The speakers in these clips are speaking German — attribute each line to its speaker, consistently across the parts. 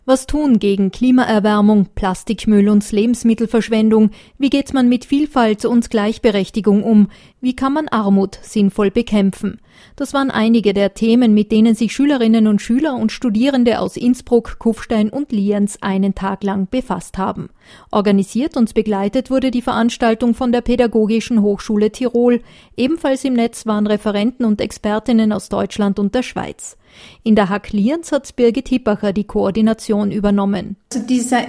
Speaker 1: Was tun gegen Klimaerwärmung, Plastikmüll und Lebensmittelverschwendung? Wie geht man mit Vielfalt und Gleichberechtigung um? Wie kann man Armut sinnvoll bekämpfen? Das waren einige der Themen, mit denen sich Schülerinnen und Schüler und Studierende aus Innsbruck, Kufstein und Lienz einen Tag lang befasst haben. Organisiert und begleitet wurde die Veranstaltung von der Pädagogischen Hochschule Tirol. Ebenfalls im Netz waren Referenten und Expertinnen aus Deutschland und der Schweiz. In der HAK Lienz hat Birgit Hippacher die Koordination übernommen.
Speaker 2: Also dieser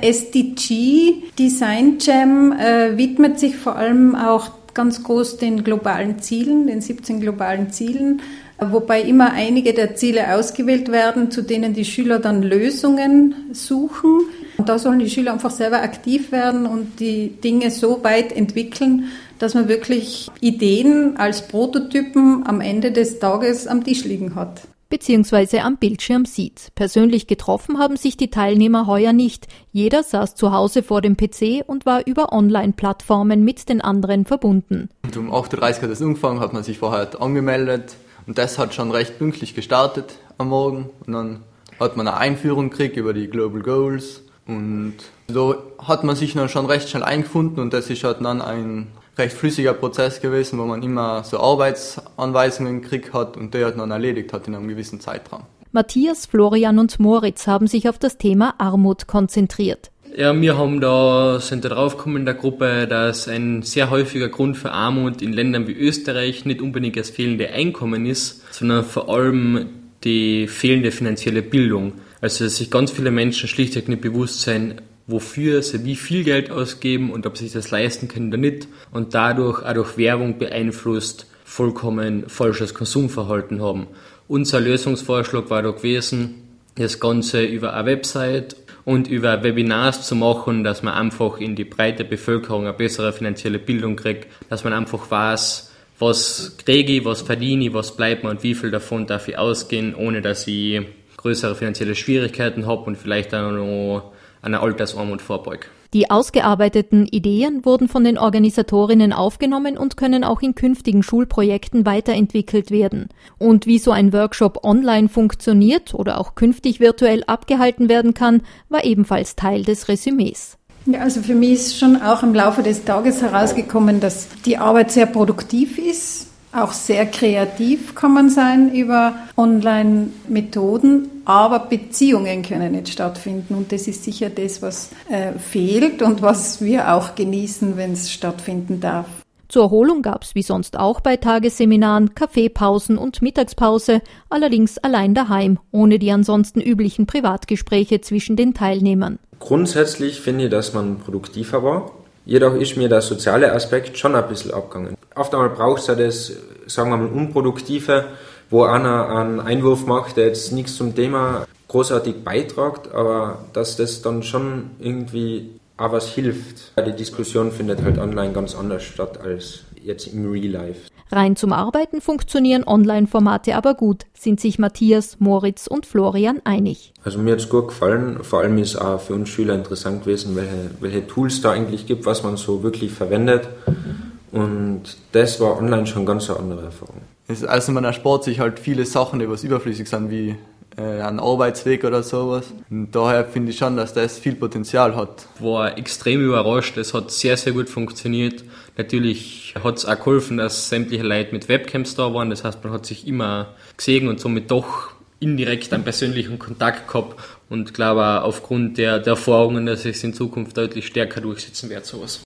Speaker 2: SDG Design Jam widmet sich vor allem auch ganz groß den globalen Zielen, den 17 globalen Zielen, wobei immer einige der Ziele ausgewählt werden, zu denen die Schüler dann Lösungen suchen. Und da sollen die Schüler einfach selber aktiv werden und die Dinge so weit entwickeln, dass man wirklich Ideen als Prototypen am Ende des Tages am Tisch liegen hat.
Speaker 1: Beziehungsweise am Bildschirm sieht. Persönlich getroffen haben sich die Teilnehmer heuer nicht. Jeder saß zu Hause vor dem PC und war über Online-Plattformen mit den anderen verbunden.
Speaker 3: Und um 8.30 Uhr hat es angefangen, hat man sich vorher angemeldet und das hat schon recht pünktlich gestartet am Morgen. Und dann hat man eine Einführung gekriegt über die Global Goals und so hat man sich dann schon recht schnell eingefunden und das ist halt dann ein recht flüssiger Prozess gewesen, wo man immer so Arbeitsanweisungen gekriegt hat und der hat dann erledigt hat in einem gewissen Zeitraum.
Speaker 1: Matthias, Florian und Moritz haben sich auf das Thema Armut konzentriert.
Speaker 4: Ja, wir sind da drauf gekommen in der Gruppe, dass ein sehr häufiger Grund für Armut in Ländern wie Österreich nicht unbedingt das fehlende Einkommen ist, sondern vor allem die fehlende finanzielle Bildung. Also dass sich ganz viele Menschen schlichtweg nicht bewusst sein, wofür sie wie viel Geld ausgeben und ob sie sich das leisten können oder nicht und dadurch auch durch Werbung beeinflusst vollkommen falsches Konsumverhalten haben. Unser Lösungsvorschlag war da gewesen, das Ganze über eine Website und über Webinars zu machen, dass man einfach in die breite Bevölkerung eine bessere finanzielle Bildung kriegt, dass man einfach weiß, was kriege ich, was verdiene ich, was bleibt mir und wie viel davon darf ich ausgehen, ohne dass ich größere finanzielle Schwierigkeiten habe und vielleicht auch noch einer Altersarmut vorbeugt.
Speaker 1: Die ausgearbeiteten Ideen wurden von den Organisatorinnen aufgenommen und können auch in künftigen Schulprojekten weiterentwickelt werden. Und wie so ein Workshop online funktioniert oder auch künftig virtuell abgehalten werden kann, war ebenfalls Teil des Resümees.
Speaker 2: Ja, also für mich ist schon auch im Laufe des Tages herausgekommen, dass die Arbeit sehr produktiv ist. Auch sehr kreativ kann man sein über Online-Methoden, aber Beziehungen können nicht stattfinden. Und das ist sicher das, was fehlt und was wir auch genießen, wenn es stattfinden darf.
Speaker 1: Zur Erholung gab es wie sonst auch bei Tagesseminaren Kaffeepausen und Mittagspause, allerdings allein daheim, ohne die ansonsten üblichen Privatgespräche zwischen den Teilnehmern.
Speaker 5: Grundsätzlich finde ich, dass man produktiver war. Jedoch ist mir der soziale Aspekt schon ein bisschen abgegangen. Oft einmal braucht es ja das, sagen wir mal, Unproduktive, wo einer einen Einwurf macht, der jetzt nichts zum Thema großartig beitragt, aber dass das dann schon irgendwie auch was hilft. Die Diskussion findet halt online ganz anders statt als jetzt im Real Life.
Speaker 1: Rein zum Arbeiten funktionieren Online-Formate aber gut, sind sich Matthias, Moritz und Florian einig.
Speaker 5: Also mir hat es gut gefallen, vor allem ist auch für uns Schüler interessant gewesen, welche Tools da eigentlich gibt, was man so wirklich verwendet und das war online schon ganz eine andere Erfahrung.
Speaker 3: Also man erspart sich halt viele Sachen, die was überflüssig sind, wie ein Arbeitsweg oder sowas. Und daher finde ich schon, dass das viel Potenzial hat.
Speaker 4: War extrem überrascht, es hat sehr, sehr gut funktioniert. Natürlich hat es auch geholfen, dass sämtliche Leute mit Webcams da waren, das heißt, man hat sich immer gesehen und somit doch indirekt einen persönlichen Kontakt gehabt und glaube auch aufgrund der Erfahrungen, dass es in Zukunft deutlich stärker durchsetzen wird, sowas.